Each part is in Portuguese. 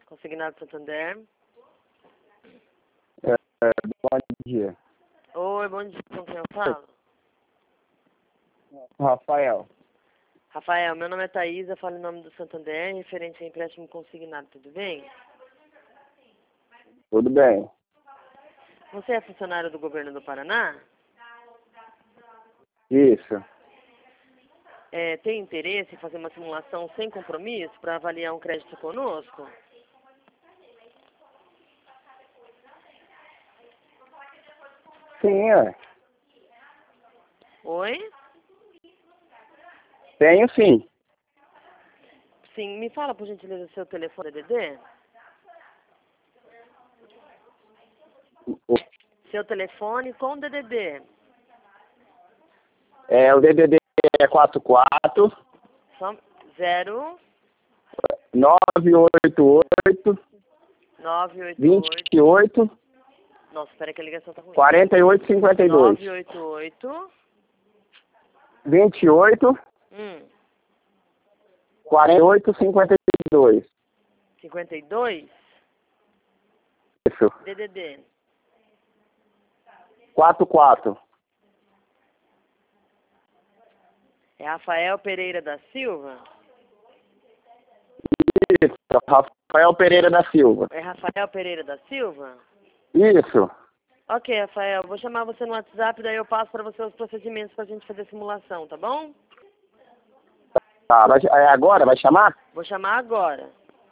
Consignado Santander. Bom dia. Oi, bom dia. Com quem eu falo? Rafael. Rafael, meu nome é Thaisa, falo em nome do Santander, referente a empréstimo consignado, tudo bem? Tudo bem? Você é funcionário do governo do Paraná? Isso. Tem interesse em fazer uma simulação sem compromisso para avaliar um crédito conosco? Sim, ué. Oi? Tenho sim. Sim, me fala, por gentileza, o seu telefone DDD? Seu telefone com DDD. O DDD é 44 Só 0 988 988. 28 Nossa, espera que a ligação tá ruim. 48 52 988. 28 48 52. 52. Isso. DDD. 44. É Rafael Pereira da Silva? Isso. Rafael Pereira da Silva. É Rafael Pereira da Silva? Isso. Ok, Rafael, vou chamar você no WhatsApp, daí eu passo para você os procedimentos pra gente fazer a simulação, tá bom? Tá, agora? Vai chamar? Vou chamar agora.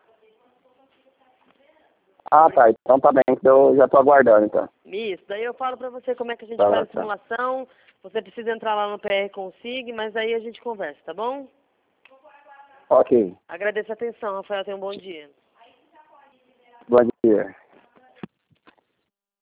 Ah, tá. Então tá bem. Eu já tô aguardando, então. Isso, daí eu falo pra você como é que a gente Tá, faz a tá. simulação. Você precisa entrar lá no PR Consig, mas aí a gente conversa, tá bom? Ok. Agradeço a atenção, Rafael, tenha um bom dia. Bom dia.